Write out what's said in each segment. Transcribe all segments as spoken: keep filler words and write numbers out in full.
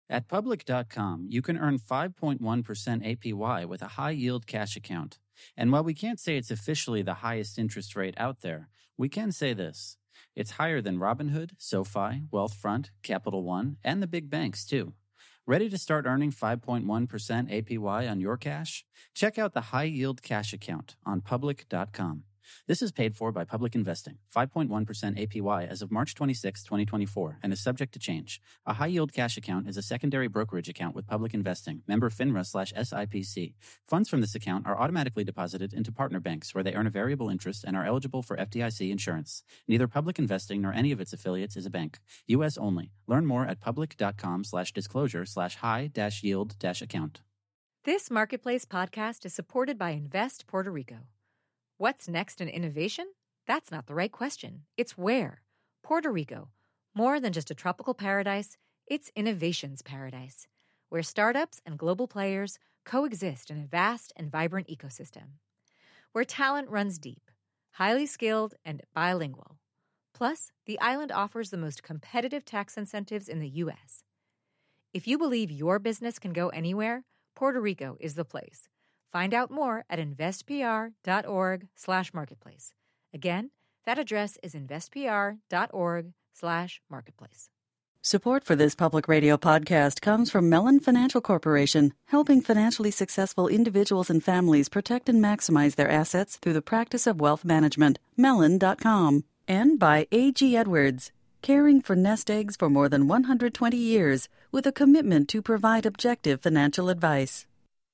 At Public dot com, you can earn five point one percent A P Y with a high-yield cash account. And while we can't say it's officially the highest interest rate out there, we can say this. It's higher than Robinhood, SoFi, Wealthfront, Capital One, and the big banks, too. Ready to start earning five point one percent A P Y on your cash? Check out the high-yield cash account on Public dot com. This is paid for by Public Investing, five point one percent A P Y as of March twenty-sixth, twenty twenty-four, and is subject to change. A high-yield cash account is a secondary brokerage account with Public Investing, member FINRA slash S I P C. Funds from this account are automatically deposited into partner banks where they earn a variable interest and are eligible for F D I C insurance. Neither Public Investing nor any of its affiliates is a bank. U S only. Learn more at Public dot com slash disclosure slash high dash yield dash account. This Marketplace podcast is supported by Invest Puerto Rico. What's next in innovation? That's not the right question. It's where. Puerto Rico. More than just a tropical paradise, it's innovation's paradise, where startups and global players coexist in a vast and vibrant ecosystem. Where talent runs deep, highly skilled, and bilingual. Plus, the island offers the most competitive tax incentives in the U S. If you believe your business can go anywhere, Puerto Rico is the place. Find out more at investpr.org slash marketplace. Again, that address is investpr.org slash marketplace. Support for this public radio podcast comes from Mellon Financial Corporation, helping financially successful individuals and families protect and maximize their assets through the practice of wealth management. Mellon dot com. And by A G Edwards, caring for nest eggs for more than one hundred twenty years with a commitment to provide objective financial advice.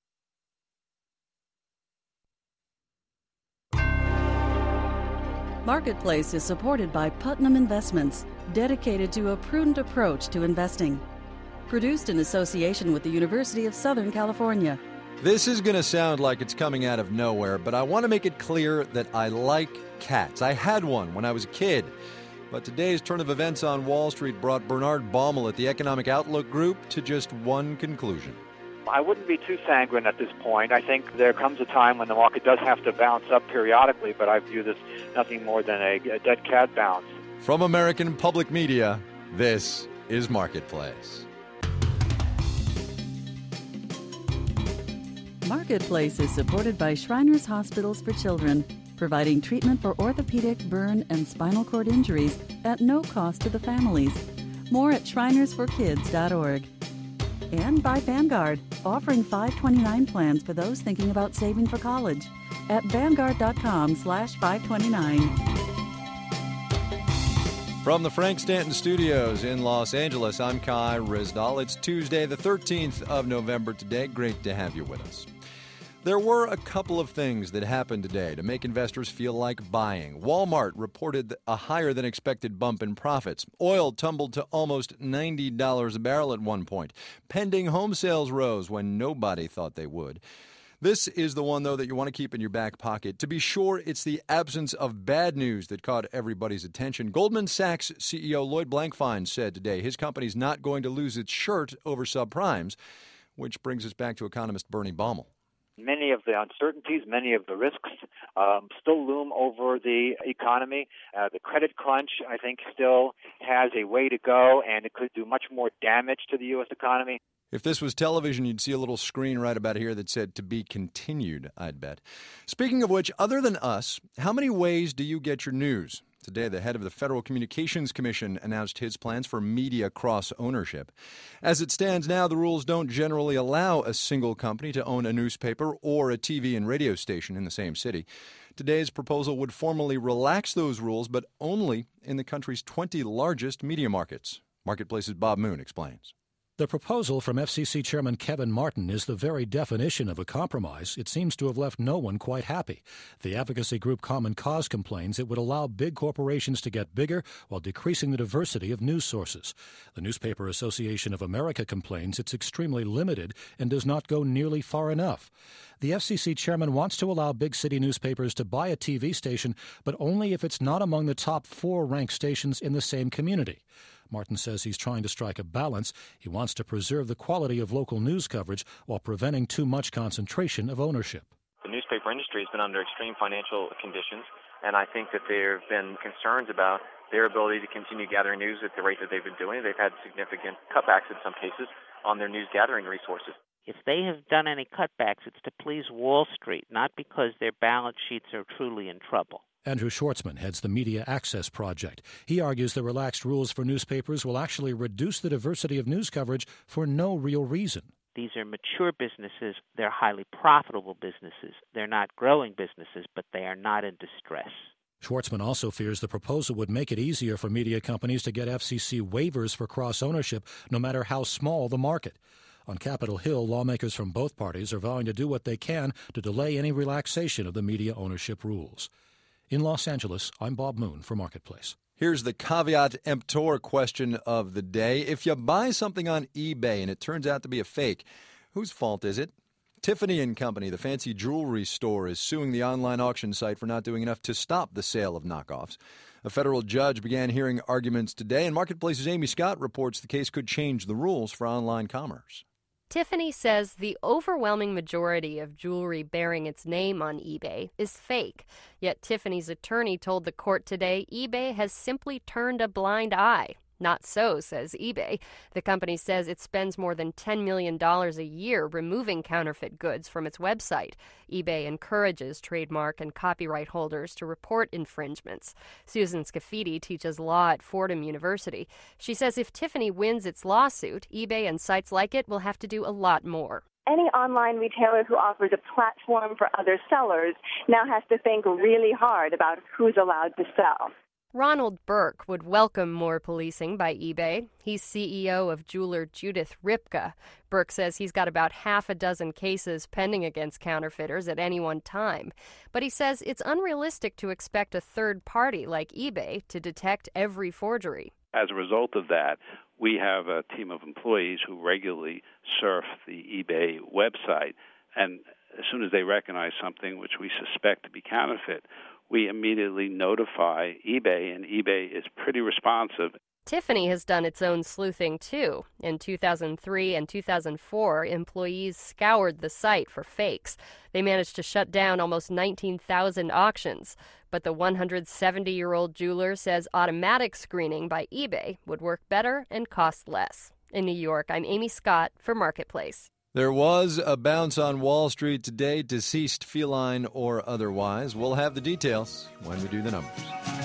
Marketplace is supported by Putnam Investments, dedicated to a prudent approach to investing. Produced in association with the University of Southern California. This is going to sound like it's coming out of nowhere, but I want to make it clear that I like cats. I had one when I was a kid. But today's turn of events on Wall Street brought Bernard Baumel at the Economic Outlook Group to just one conclusion. I wouldn't be too sanguine at this point. I think there comes a time when the market does have to bounce up periodically, but I view this nothing more than a, a dead cat bounce. From American Public Media, this is Marketplace. Marketplace is supported by Shriners Hospitals for Children, providing treatment for orthopedic, burn, and spinal cord injuries at no cost to the families. More at shriners for kids dot org. And by Vanguard, offering five twenty-nine plans for those thinking about saving for college at vanguard.com slash 529. From the Frank Stanton Studios in Los Angeles, I'm Kai Rizdal. It's Tuesday, the thirteenth of November today. Great to have you with us. There were a couple of things that happened today to make investors feel like buying. Walmart reported a higher than expected bump in profits. Oil tumbled to almost ninety dollars a barrel at one point. Pending home sales rose when nobody thought they would. This is the one, though, that you want to keep in your back pocket. To be sure, it's the absence of bad news that caught everybody's attention. Goldman Sachs C E O Lloyd Blankfein said today his company's not going to lose its shirt over subprimes, which brings us back to economist Bernie Baumel. Many of the uncertainties, many of the risks um, still loom over the economy. Uh, the credit crunch, I think, still has a way to go, and it could do much more damage to the U S economy. If this was television, you'd see a little screen right about here that said to be continued, I'd bet. Speaking of which, other than us, how many ways do you get your news? Today, the head of the Federal Communications Commission announced his plans for media cross-ownership. As it stands now, the rules don't generally allow a single company to own a newspaper or a T V and radio station in the same city. Today's proposal would formally relax those rules, but only in the country's twenty largest media markets. Marketplace's Bob Moon explains. The proposal from F C C Chairman Kevin Martin is the very definition of a compromise. It seems to have left no one quite happy. The advocacy group Common Cause complains it would allow big corporations to get bigger while decreasing the diversity of news sources. The Newspaper Association of America complains it's extremely limited and does not go nearly far enough. The F C C chairman wants to allow big city newspapers to buy a T V station, but only if it's not among the top four ranked stations in the same community. Martin says he's trying to strike a balance. He wants to preserve the quality of local news coverage while preventing too much concentration of ownership. The newspaper industry has been under extreme financial conditions, and I think that there have been concerns about their ability to continue gathering news at the rate that they've been doing. They've had significant cutbacks in some cases, on their news gathering resources. If they have done any cutbacks, it's to please Wall Street, not because their balance sheets are truly in trouble. Andrew Schwartzman heads the Media Access Project. He argues the relaxed rules for newspapers will actually reduce the diversity of news coverage for no real reason. These are mature businesses. They're highly profitable businesses. They're not growing businesses, but they are not in distress. Schwartzman also fears the proposal would make it easier for media companies to get F C C waivers for cross-ownership, no matter how small the market. On Capitol Hill, lawmakers from both parties are vowing to do what they can to delay any relaxation of the media ownership rules. In Los Angeles, I'm Bob Moon for Marketplace. Here's the caveat emptor question of the day. If you buy something on eBay and it turns out to be a fake, whose fault is it? Tiffany and Company, the fancy jewelry store, is suing the online auction site for not doing enough to stop the sale of knockoffs. A federal judge began hearing arguments today, and Marketplace's Amy Scott reports the case could change the rules for online commerce. Tiffany says the overwhelming majority of jewelry bearing its name on eBay is fake. Yet Tiffany's attorney told the court today eBay has simply turned a blind eye. Not so, says eBay. The company says it spends more than ten million dollars a year removing counterfeit goods from its website. eBay encourages trademark and copyright holders to report infringements. Susan Scafidi teaches law at Fordham University. She says if Tiffany wins its lawsuit, eBay and sites like it will have to do a lot more. Any online retailer who offers a platform for other sellers now has to think really hard about who's allowed to sell. Ronald Burke would welcome more policing by eBay. He's C E O of jeweler Judith Ripka. Burke says he's got about half a dozen cases pending against counterfeiters at any one time. But he says it's unrealistic to expect a third party like eBay to detect every forgery. As a result of that, we have a team of employees who regularly surf the eBay website, and as soon as they recognize something which we suspect to be counterfeit, we immediately notify eBay, and eBay is pretty responsive. Tiffany has done its own sleuthing, too. In two thousand three and two thousand four, employees scoured the site for fakes. They managed to shut down almost nineteen thousand auctions. But the one hundred seventy-year-old jeweler says automatic screening by eBay would work better and cost less. In New York, I'm Amy Scott for Marketplace. There was a bounce on Wall Street today, deceased feline or otherwise. We'll have the details when we do the numbers.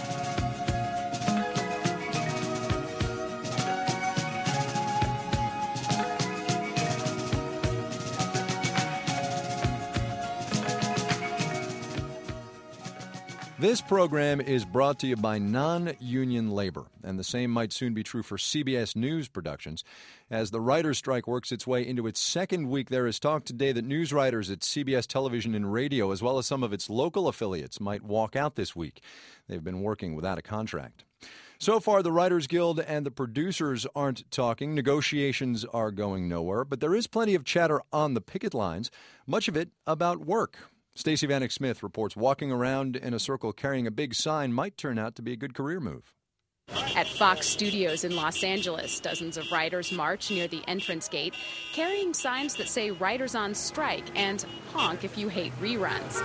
This program is brought to you by non-union labor, and the same might soon be true for C B S News Productions. As the writers' strike works its way into its second week, there is talk today that news writers at C B S Television and Radio, as well as some of its local affiliates, might walk out this week. They've been working without a contract. So far, the Writers Guild and the producers aren't talking. Negotiations are going nowhere, but there is plenty of chatter on the picket lines, much of it about work. Stacey Vanek Smith reports walking around in a circle carrying a big sign might turn out to be a good career move. At Fox Studios in Los Angeles, dozens of writers march near the entrance gate, carrying signs that say writers on strike and honk if you hate reruns.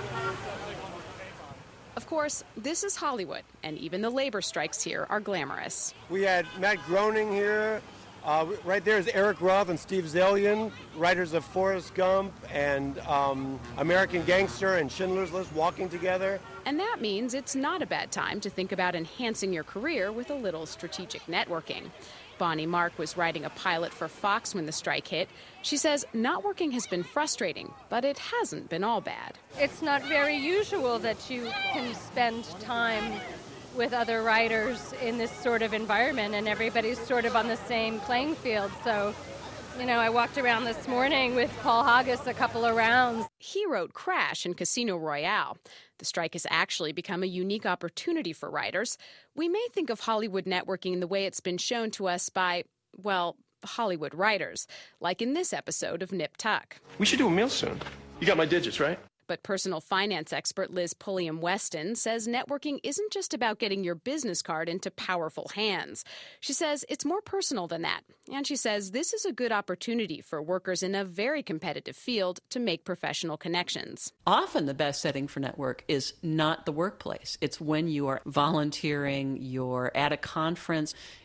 Of course, this is Hollywood, and even the labor strikes here are glamorous. We had Matt Groening here. Uh, right there is Eric Roth and Steve Zalian, writers of Forrest Gump and um, American Gangster and Schindler's List, walking together. And that means it's not a bad time to think about enhancing your career with a little strategic networking. Bonnie Mark was writing a pilot for Fox when the strike hit. She says not working has been frustrating, but it hasn't been all bad. It's not very usual that you can spend time with other writers in this sort of environment, and everybody's sort of on the same playing field. So, you know, I walked around this morning with Paul Haggis a couple of rounds. He wrote Crash and Casino Royale. The strike has actually become a unique opportunity for writers. We may think of Hollywood networking the way it's been shown to us by, well, Hollywood writers, like in this episode of Nip Tuck. We should do a meal soon. You got my digits, right? But personal finance expert Liz Pulliam-Weston says networking isn't just about getting your business card into powerful hands. She says it's more personal than that. And she says this is a good opportunity for workers in a very competitive field to make professional connections. Often the best setting for network is not the workplace. It's when you are volunteering, you're at a conference,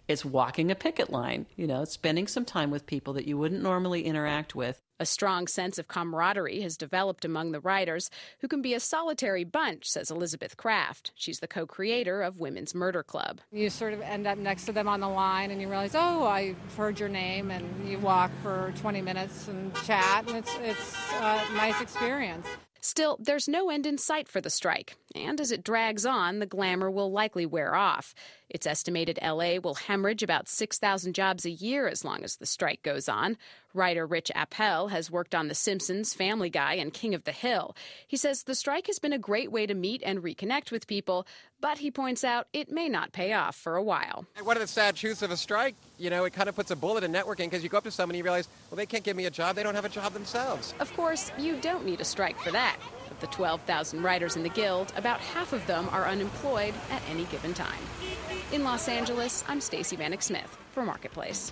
It's walking a picket line, you know, spending some time with people that you wouldn't normally interact with. A strong sense of camaraderie has developed among the writers, who can be a solitary bunch, says Elizabeth Kraft. She's the co-creator of Women's Murder Club. You sort of end up next to them on the line and you realize, oh, I've heard your name, and you walk for twenty minutes and chat, and it's, it's a nice experience. Still, there's no end in sight for the strike, and as it drags on, the glamour will likely wear off. It's estimated L A will hemorrhage about six thousand jobs a year as long as the strike goes on. Writer Rich Appel has worked on The Simpsons, Family Guy, and King of the Hill. He says the strike has been a great way to meet and reconnect with people, but he points out it may not pay off for a while. One of the sad truths of a strike, you know, it kind of puts a bullet in networking, because you go up to somebody and you realize, well, they can't give me a job. They don't have a job themselves. Of course, you don't need a strike for that. Of the twelve thousand writers in the Guild, about half of them are unemployed at any given time. In Los Angeles, I'm Stacey Vanek Smith for Marketplace.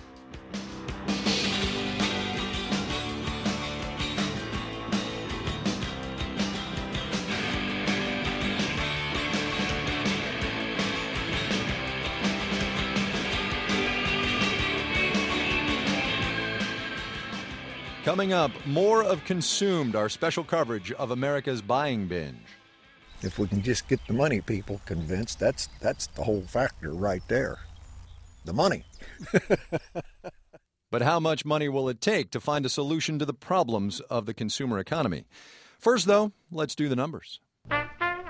Coming up, more of Consumed, our special coverage of America's buying binge. If we can just get the money people convinced, that's that's the whole factor right there. The money. But how much money will it take to find a solution to the problems of the consumer economy? First, though, let's do the numbers. The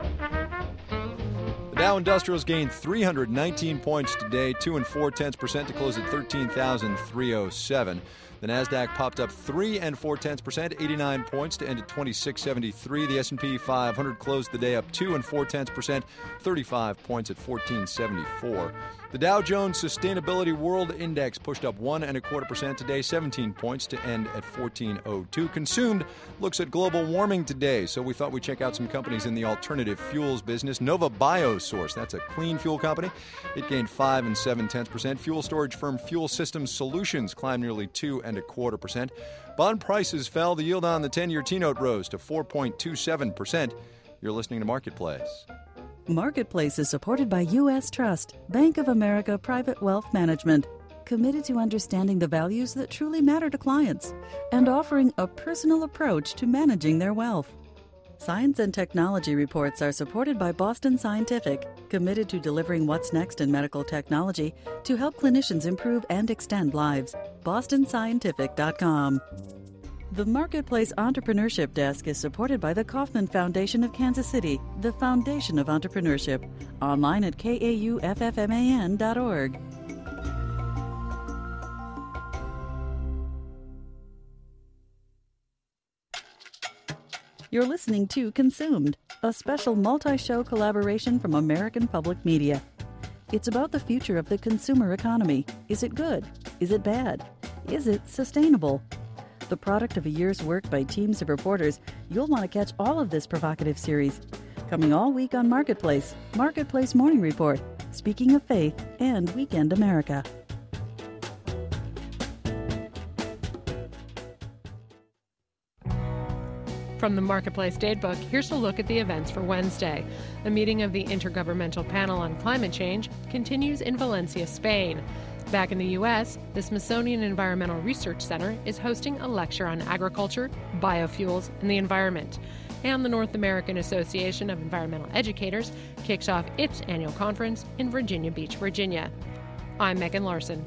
Dow Industrials gained three hundred nineteen points today, two and four tenths percent to close at thirteen thousand three hundred seven. The Nasdaq popped up three and four tenths percent, eighty-nine points to end at twenty-six seventy-three. The S and P five hundred closed the day up two and four tenths percent, thirty-five points at fourteen seventy-four. The Dow Jones Sustainability World Index pushed up one and a quarter percent today, seventeen points to end at fourteen oh two. Consumed looks at global warming today, so we thought we'd check out some companies in the alternative fuels business. Nova Biosource, that's a clean fuel company. It gained five and seven tenths percent. Fuel storage firm Fuel Systems Solutions climbed nearly two and a quarter percent. Bond prices fell. The yield on the ten-year T-note rose to four point two seven percent. You're listening to Marketplace. Marketplace is supported by U S Trust, Bank of America Private Wealth Management, committed to understanding the values that truly matter to clients and offering a personal approach to managing their wealth. Science and technology reports are supported by Boston Scientific, committed to delivering what's next in medical technology to help clinicians improve and extend lives. boston scientific dot com. The Marketplace Entrepreneurship Desk is supported by the Kauffman Foundation of Kansas City, the foundation of entrepreneurship. Online at K A U F F M A N dot org. You're listening to Consumed, a special multi-show collaboration from American Public Media. It's about the future of the consumer economy. Is it good? Is it bad? Is it sustainable? The product of a year's work by teams of reporters, you'll want to catch all of this provocative series. Coming all week on Marketplace, Marketplace Morning Report, Speaking of Faith, and Weekend America. From the Marketplace Datebook, here's a look at the events for Wednesday. A meeting of the Intergovernmental Panel on Climate Change continues in Valencia, Spain. Back in the U S, the Smithsonian Environmental Research Center is hosting a lecture on agriculture, biofuels, and the environment. And the North American Association of Environmental Educators kicks off its annual conference in Virginia Beach, Virginia. I'm Megan Larson.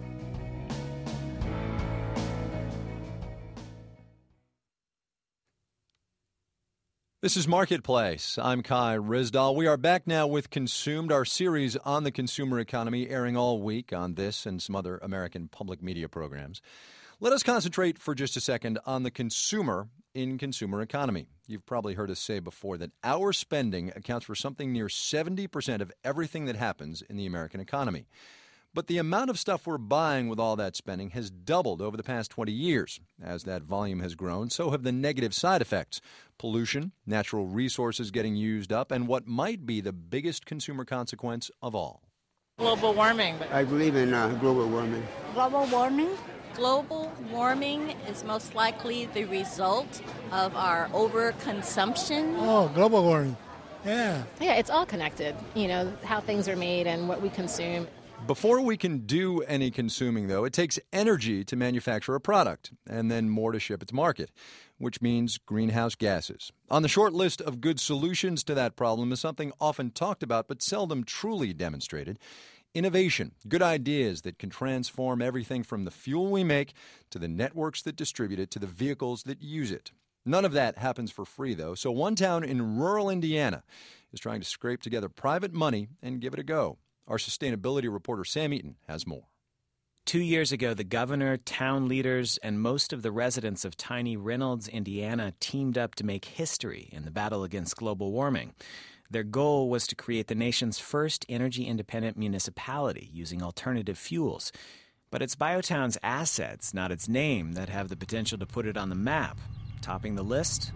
This is Marketplace. I'm Kai Rizdal. We are back now with Consumed, our series on the consumer economy, airing all week on this and some other American public media programs. Let us concentrate for just a second on the consumer in consumer economy. You've probably heard us say before that our spending accounts for something near seventy percent of everything that happens in the American economy. But the amount of stuff we're buying with all that spending has doubled over the past twenty years. As that volume has grown, so have the negative side effects. Pollution, natural resources getting used up, and what might be the biggest consumer consequence of all. Global warming. I believe in uh, global warming. Global warming? Global warming is most likely the result of our overconsumption. Oh, global warming. Yeah. Yeah, it's all connected, you know, how things are made and what we consume. Before we can do any consuming, though, it takes energy to manufacture a product and then more to ship it to market, which means greenhouse gases. On the short list of good solutions to that problem is something often talked about but seldom truly demonstrated. Innovation, good ideas that can transform everything from the fuel we make to the networks that distribute it to the vehicles that use it. None of that happens for free, though, so one town in rural Indiana is trying to scrape together private money and give it a go. Our sustainability reporter Sam Eaton has more. Two years ago, the governor, town leaders, and most of the residents of tiny Reynolds, Indiana, teamed up to make history in the battle against global warming. Their goal was to create the nation's first energy-independent municipality using alternative fuels. But it's Biotown's assets, not its name, that have the potential to put it on the map. Topping the list?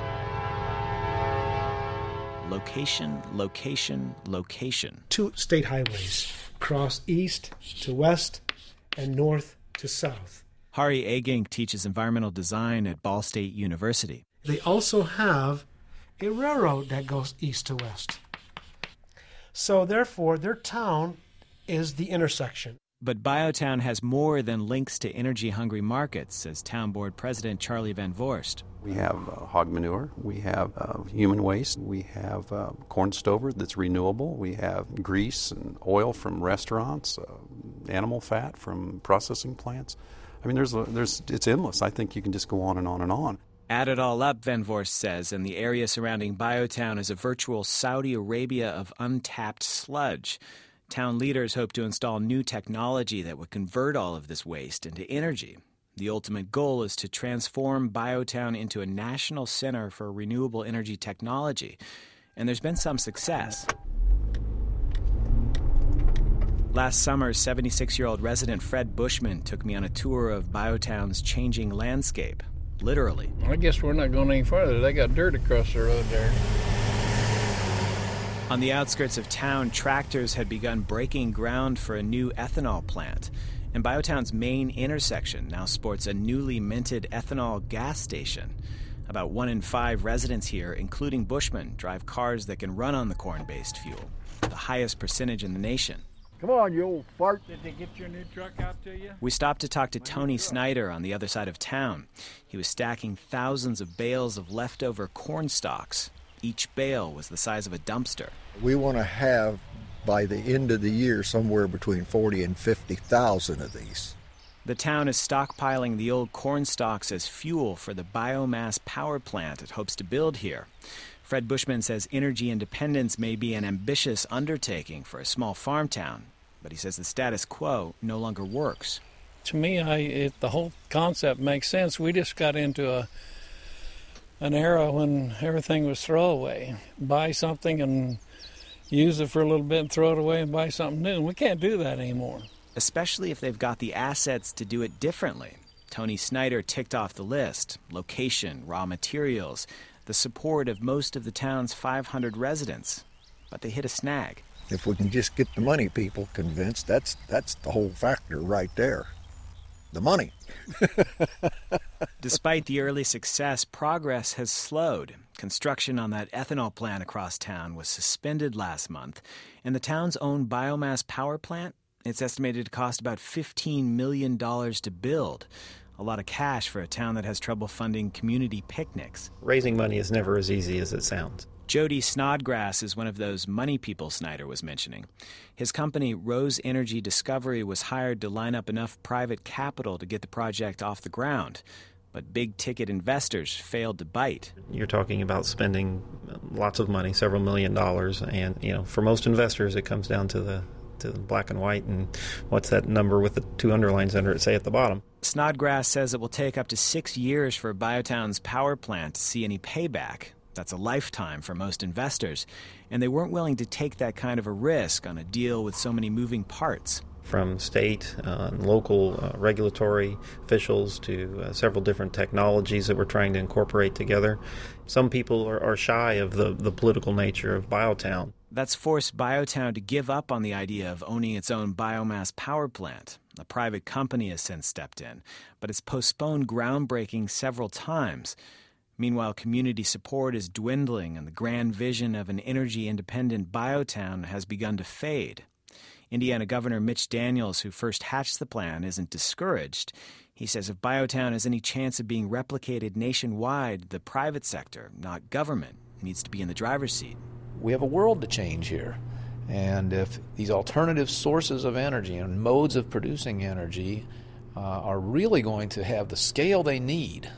Location, location, location. Two state highways cross east to west and north to south. Hari Agink teaches environmental design at Ball State University. They also have a railroad that goes east to west. So therefore, their town is the intersection. But Biotown has more than links to energy-hungry markets, says Town Board President Charlie Van Voorst. We have uh, hog manure, we have uh, human waste, we have uh, corn stover that's renewable, we have grease and oil from restaurants, uh, animal fat from processing plants. I mean, there's, a, there's it's endless. I think you can just go on and on and on. Add it all up, Van Voorst says, and the area surrounding Biotown is a virtual Saudi Arabia of untapped sludge. Town leaders hope to install new technology that would convert all of this waste into energy. The ultimate goal is to transform Biotown into a national center for renewable energy technology, and there's been some success. Last summer, seventy-six-year-old resident Fred Bushman took me on a tour of Biotown's changing landscape, literally. I guess we're not going any further. They got dirt across the road there. On the outskirts of town, tractors had begun breaking ground for a new ethanol plant, and Biotown's main intersection now sports a newly minted ethanol gas station. About one in five residents here, including Bushman, drive cars that can run on the corn-based fuel, the highest percentage in the nation. Come on, you old fart. Did they get your new truck out to you? We stopped to talk to Tony Snyder on the other side of town. He was stacking thousands of bales of leftover corn stalks. Each bale was the size of a dumpster. We want to have, by the end of the year, somewhere between forty and fifty thousand of these. The town is stockpiling the old corn stalks as fuel for the biomass power plant it hopes to build here. Fred Bushman says energy independence may be an ambitious undertaking for a small farm town, but he says the status quo no longer works. To me, I, it, the whole concept makes sense. We just got into a an era when everything was throwaway. Buy something and use it for a little bit and throw it away and buy something new. And we can't do that anymore. Especially if they've got the assets to do it differently. Tony Snyder ticked off the list: location, raw materials, the support of most of the town's five hundred residents. But they hit a snag. If we can just get the money people convinced, that's that's the whole factor right there. The money. Despite the early success, progress has slowed. Construction on that ethanol plant across town was suspended last month, and the town's own biomass power plant, it's estimated to cost about fifteen million dollars to build. A lot of cash for a town that has trouble funding community picnics. Raising money is never as easy as it sounds. Jody Snodgrass is one of those money people Snyder was mentioning. His company, Rose Energy Discovery, was hired to line up enough private capital to get the project off the ground. But big-ticket investors failed to bite. You're talking about spending lots of money, several million dollars, and you know, for most investors, it comes down to the to the black and white, and what's that number with the two underlines under it say at the bottom. Snodgrass says it will take up to six years for Biotown's power plant to see any payback. That's a lifetime for most investors, and they weren't willing to take that kind of a risk on a deal with so many moving parts. From state uh, and local uh, regulatory officials to uh, several different technologies that we're trying to incorporate together. Some people are, are shy of the, the political nature of Biotown. That's forced Biotown to give up on the idea of owning its own biomass power plant. A private company has since stepped in, but it's postponed groundbreaking several times. Meanwhile, community support is dwindling and the grand vision of an energy-independent Biotown has begun to fade. Indiana Governor Mitch Daniels, who first hatched the plan, isn't discouraged. He says if Biotown has any chance of being replicated nationwide, the private sector, not government, needs to be in the driver's seat. We have a world to change here. And if these alternative sources of energy and modes of producing energy uh, are really going to have the scale they need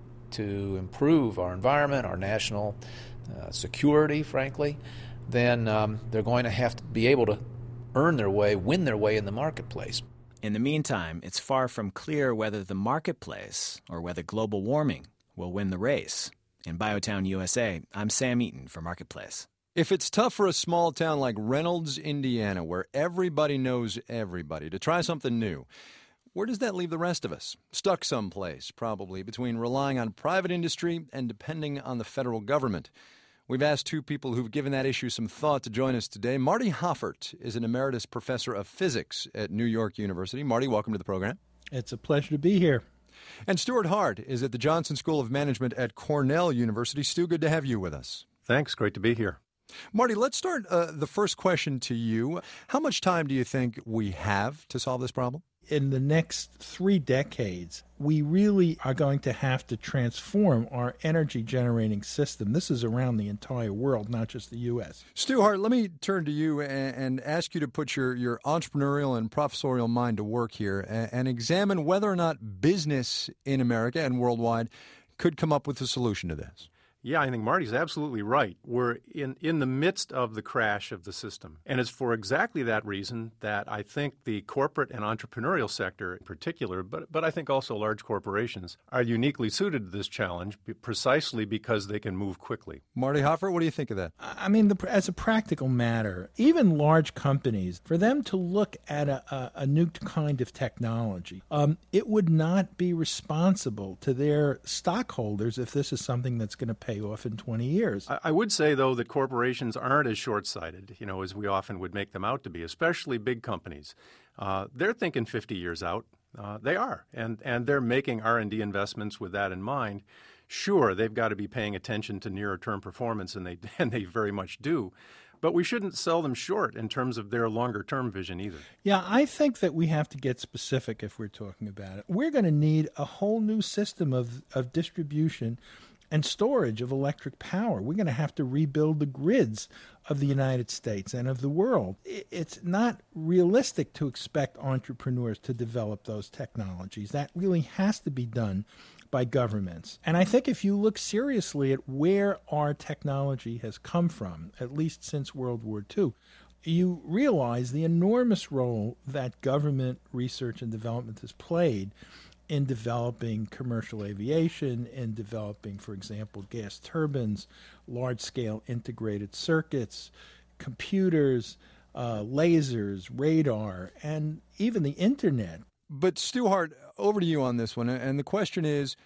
to improve our environment, our national uh, security, frankly, then um, they're going to have to be able to earn their way, win their way in the marketplace. In the meantime, it's far from clear whether the marketplace or whether global warming will win the race. In Biotown, U S A, I'm Sam Eaton for Marketplace. If it's tough for a small town like Reynolds, Indiana, where everybody knows everybody, to try something new, where does that leave the rest of us? Stuck someplace, probably, between relying on private industry and depending on the federal government. We've asked two people who've given that issue some thought to join us today. Marty Hoffert is an emeritus professor of physics at New York University. Marty, welcome to the program. It's a pleasure to be here. And Stuart Hart is at the Johnson School of Management at Cornell University. Stu, good to have you with us. Thanks. Great to be here. Marty, let's start uh, the first question to you. How much time do you think we have to solve this problem? In the next three decades, we really are going to have to transform our energy generating system. This is around the entire world, not just the U S. Stu Hart, let me turn to you and, and ask you to put your, your entrepreneurial and professorial mind to work here and, and examine whether or not business in America and worldwide could come up with a solution to this. Yeah, I think Marty's absolutely right. We're in, in the midst of the crash of the system. And it's for exactly that reason that I think the corporate and entrepreneurial sector in particular, but, but I think also large corporations, are uniquely suited to this challenge precisely because they can move quickly. Marty Hoffert, what do you think of that? I mean, the, as a practical matter, even large companies, for them to look at a, a, a new kind of technology, um, it would not be responsible to their stockholders if this is something that's going to pay off in twenty years. I would say, though, that corporations aren't as short-sighted, you know, as we often would make them out to be, especially big companies. Uh, they're thinking fifty years out. Uh, they are, and and they're making R and D investments with that in mind. Sure, they've got to be paying attention to nearer-term performance, and they and they very much do. But we shouldn't sell them short in terms of their longer-term vision either. Yeah, I think that we have to get specific if we're talking about it. We're going to need a whole new system of, of distribution and storage of electric power. We're going to have to rebuild the grids of the United States and of the world. It's not realistic to expect entrepreneurs to develop those technologies. That really has to be done by governments. And I think if you look seriously at where our technology has come from, at least since World War Two, you realize the enormous role that government research and development has played in developing commercial aviation, in developing, for example, gas turbines, large-scale integrated circuits, computers, uh, lasers, radar, and even the Internet. But Stu Hart, over to you on this one. And the question is,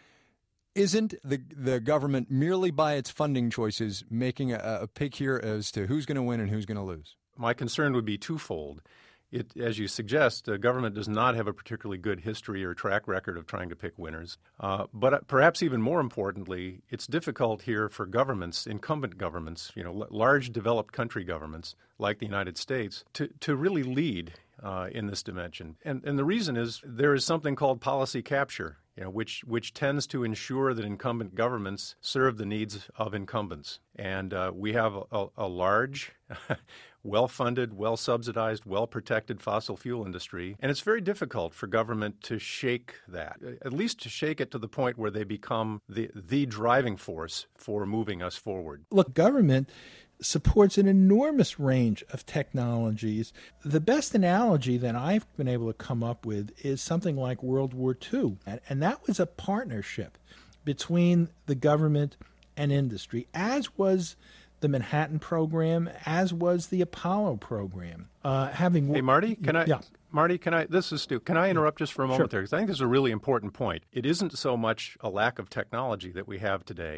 isn't the the government merely by its funding choices making a, a pick here as to who's going to win and who's going to lose? My concern would be twofold. It, as you suggest, the government does not have a particularly good history or track record of trying to pick winners. Uh, but perhaps even more importantly, it's difficult here for governments, incumbent governments, you know, l- large developed country governments like the United States, to, to really lead uh, in this dimension. And, and the reason is there is something called policy capture, you know, which which tends to ensure that incumbent governments serve the needs of incumbents. And uh, we have a, a large, well-funded, well-subsidized, well-protected fossil fuel industry, and it's very difficult for government to shake that, at least to shake it to the point where they become the the driving force for moving us forward. Look, government supports an enormous range of technologies. The best analogy that I've been able to come up with is something like World War Two, and that was a partnership between the government and industry, as was the Manhattan Program, as was the Apollo Program. Uh, having hey, Marty, can I? Yeah. Marty, can I? This is Stu. Can I interrupt just for a moment Sure. there? Because I think this is a really important point. It isn't so much a lack of technology that we have today.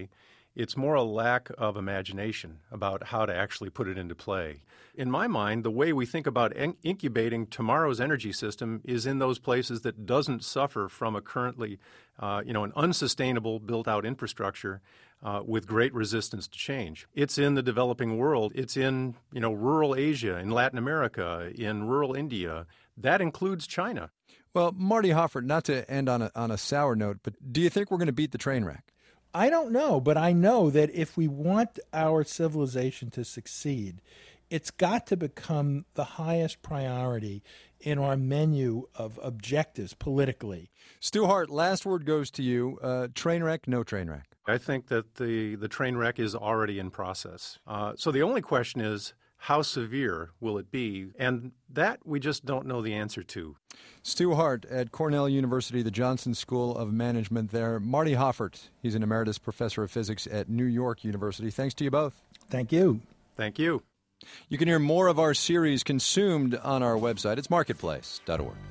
It's more a lack of imagination about how to actually put it into play. In my mind, the way we think about in- incubating tomorrow's energy system is in those places that doesn't suffer from a currently, uh, you know, an unsustainable built-out infrastructure uh, with great resistance to change. It's in the developing world. It's in, you know, rural Asia, in Latin America, in rural India. That includes China. Well, Marty Hoffert, not to end on a, on a sour note, but do you think we're going to beat the train wreck? I don't know, but I know that if we want our civilization to succeed, it's got to become the highest priority in our menu of objectives politically. Stu Hart, last word goes to you. Uh, train wreck, no train wreck? I think that the, the train wreck is already in process. Uh, so the only question is, how severe will it be? And that we just don't know the answer to. Stu Hart at Cornell University, the Johnson School of Management there. Marty Hoffert, he's an emeritus professor of physics at New York University. Thanks to you both. Thank you. Thank you. You can hear more of our series consumed on our website. It's marketplace dot org.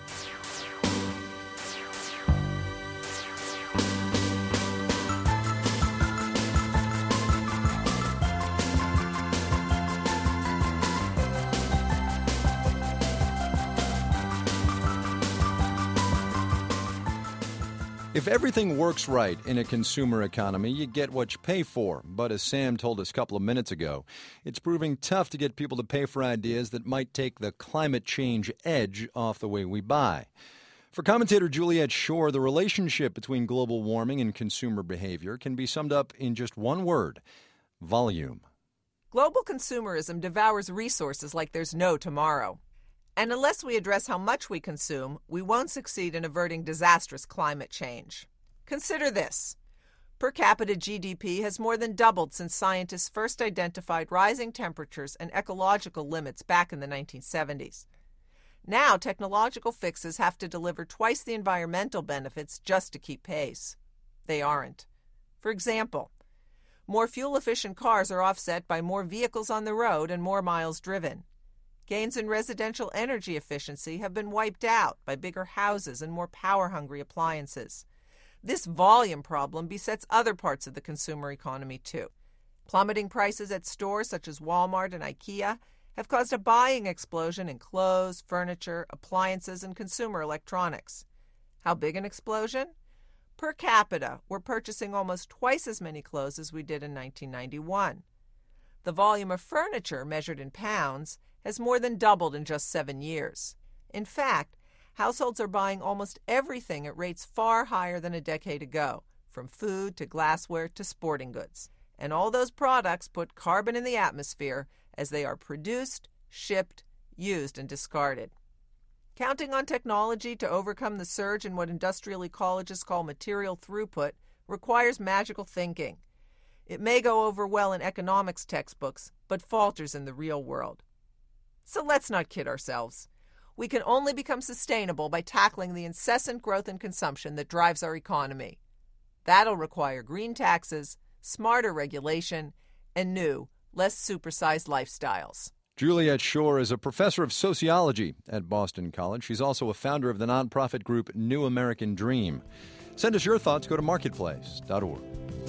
If everything works right in a consumer economy, you get what you pay for. But as Sam told us a couple of minutes ago, it's proving tough to get people to pay for ideas that might take the climate change edge off the way we buy. For commentator Juliet Schor, the relationship between global warming and consumer behavior can be summed up in just one word: volume. Global consumerism devours resources like there's no tomorrow. And unless we address how much we consume, we won't succeed in averting disastrous climate change. Consider this. Per capita G D P has more than doubled since scientists first identified rising temperatures and ecological limits back in the nineteen seventies. Now, technological fixes have to deliver twice the environmental benefits just to keep pace. They aren't. For example, more fuel-efficient cars are offset by more vehicles on the road and more miles driven. Gains in residential energy efficiency have been wiped out by bigger houses and more power-hungry appliances. This volume problem besets other parts of the consumer economy, too. Plummeting prices at stores such as Walmart and IKEA have caused a buying explosion in clothes, furniture, appliances, and consumer electronics. How big an explosion? Per capita, we're purchasing almost twice as many clothes as we did in nineteen ninety-one. The volume of furniture, measured in pounds, has more than doubled in just seven years. In fact, households are buying almost everything at rates far higher than a decade ago, from food to glassware to sporting goods. And all those products put carbon in the atmosphere as they are produced, shipped, used, and discarded. Counting on technology to overcome the surge in what industrial ecologists call material throughput requires magical thinking. It may go over well in economics textbooks, but falters in the real world. So let's not kid ourselves. We can only become sustainable by tackling the incessant growth in consumption that drives our economy. That'll require green taxes, smarter regulation, and new, less supersized lifestyles. Juliet Schor is a professor of sociology at Boston College. She's also a founder of the nonprofit group New American Dream. Send us your thoughts. Go to marketplace dot org.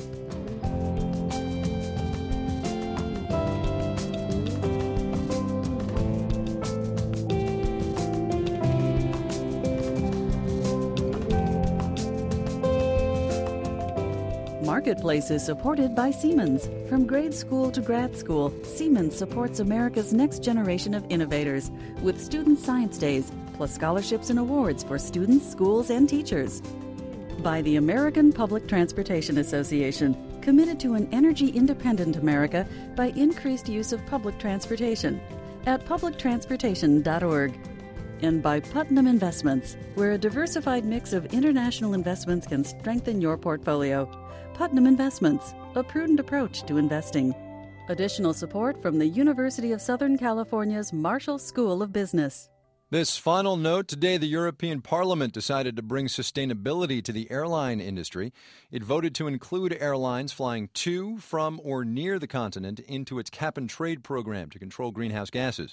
Marketplace is supported by Siemens. From grade school to grad school, Siemens supports America's next generation of innovators with Student Science Days, plus scholarships and awards for students, schools, and teachers. By the American Public Transportation Association, committed to an energy-independent America by increased use of public transportation at public transportation dot org. And by Putnam Investments, where a diversified mix of international investments can strengthen your portfolio. Putnam Investments, a prudent approach to investing. Additional support from the University of Southern California's Marshall School of Business. This final note, today the European Parliament decided to bring sustainability to the airline industry. It voted to include airlines flying to, from, or near the continent into its cap-and-trade program to control greenhouse gases.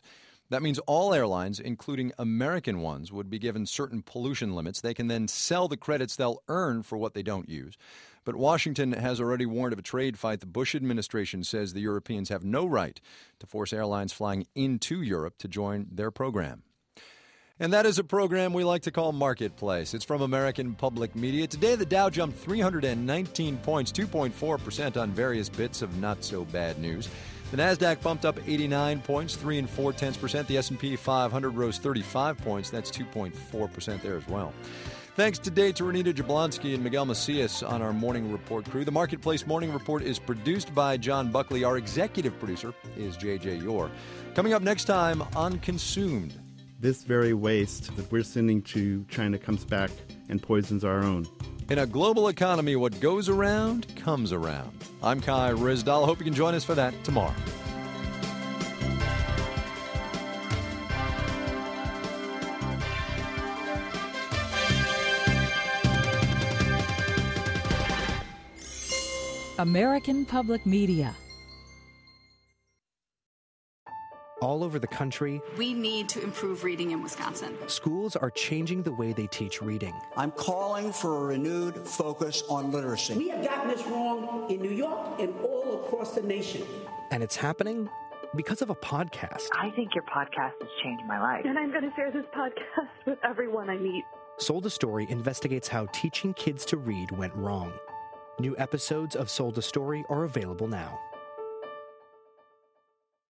That means all airlines, including American ones, would be given certain pollution limits. They can then sell the credits they'll earn for what they don't use. But Washington has already warned of a trade fight. The Bush administration says the Europeans have no right to force airlines flying into Europe to join their program. And that is a program we like to call Marketplace. It's from American Public Media. Today, the Dow jumped three hundred nineteen points, two point four percent on various bits of not-so-bad news. The Nasdaq bumped up eighty-nine points, three and four tenths percent. The S and P five hundred rose thirty-five points. That's two point four percent there as well. Thanks today to Renita Jablonski and Miguel Macias on our Morning Report crew. The Marketplace Morning Report is produced by John Buckley. Our executive producer is J J Yore. Coming up next time on Consumed. This very waste that we're sending to China comes back and poisons our own. In a global economy, what goes around comes around. I'm Kai Ryssdal. Hope you can join us for that tomorrow. American Public Media. All over the country, we need to improve reading in Wisconsin. Schools are changing the way they teach reading. I'm calling for a renewed focus on literacy. We have gotten this wrong in New York and all across the nation. And it's happening because of a podcast. I think your podcast has changed my life. And I'm going to share this podcast with everyone I meet. Sold a Story investigates how teaching kids to read went wrong. New episodes of Sold a Story are available now.